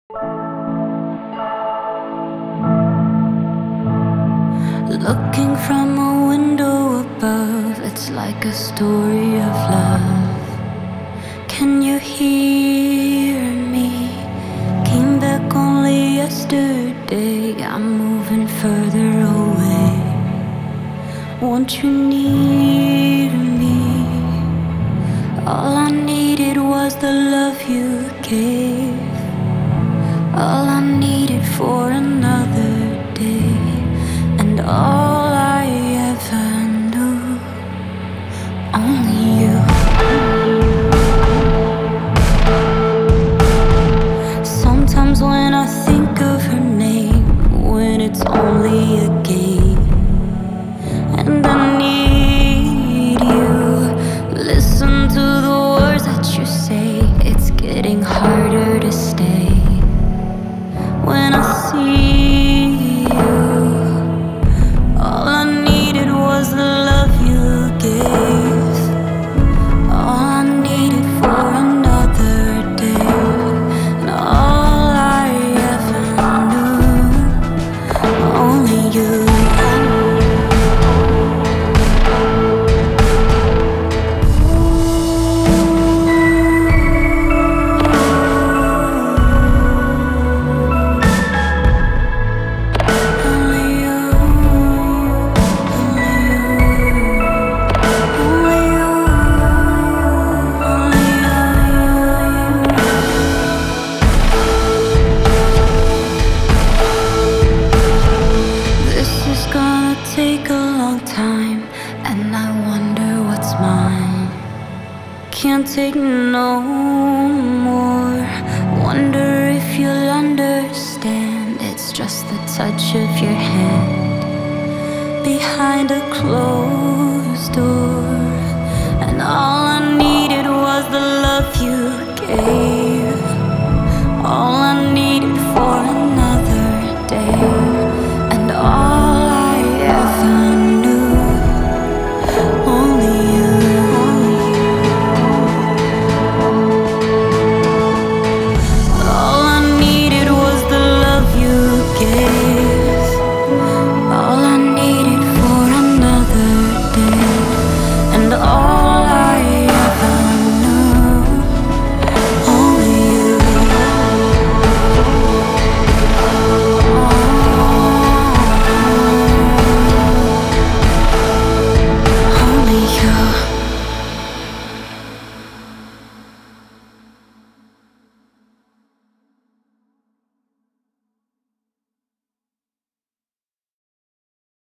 Looking from a window above, it's like a story of love. Can you hear me? Came back only yesterday. I'm moving further away. Won't you need me? All I needed was the love you gave. All I needed for another day. And all I ever knew, only you. Sometimes when I think of her name, when it's only a game, and I need you. Listen to the words that you say, it's getting harder to stay. When I see you, all I needed was the love you gave. All I needed for another day. And all I ever knew, only you. Take a long time, and I wonder what's mine. Can't take no more. Wonder if you'll understand. It's just the touch of your hand behind a closed door, and all I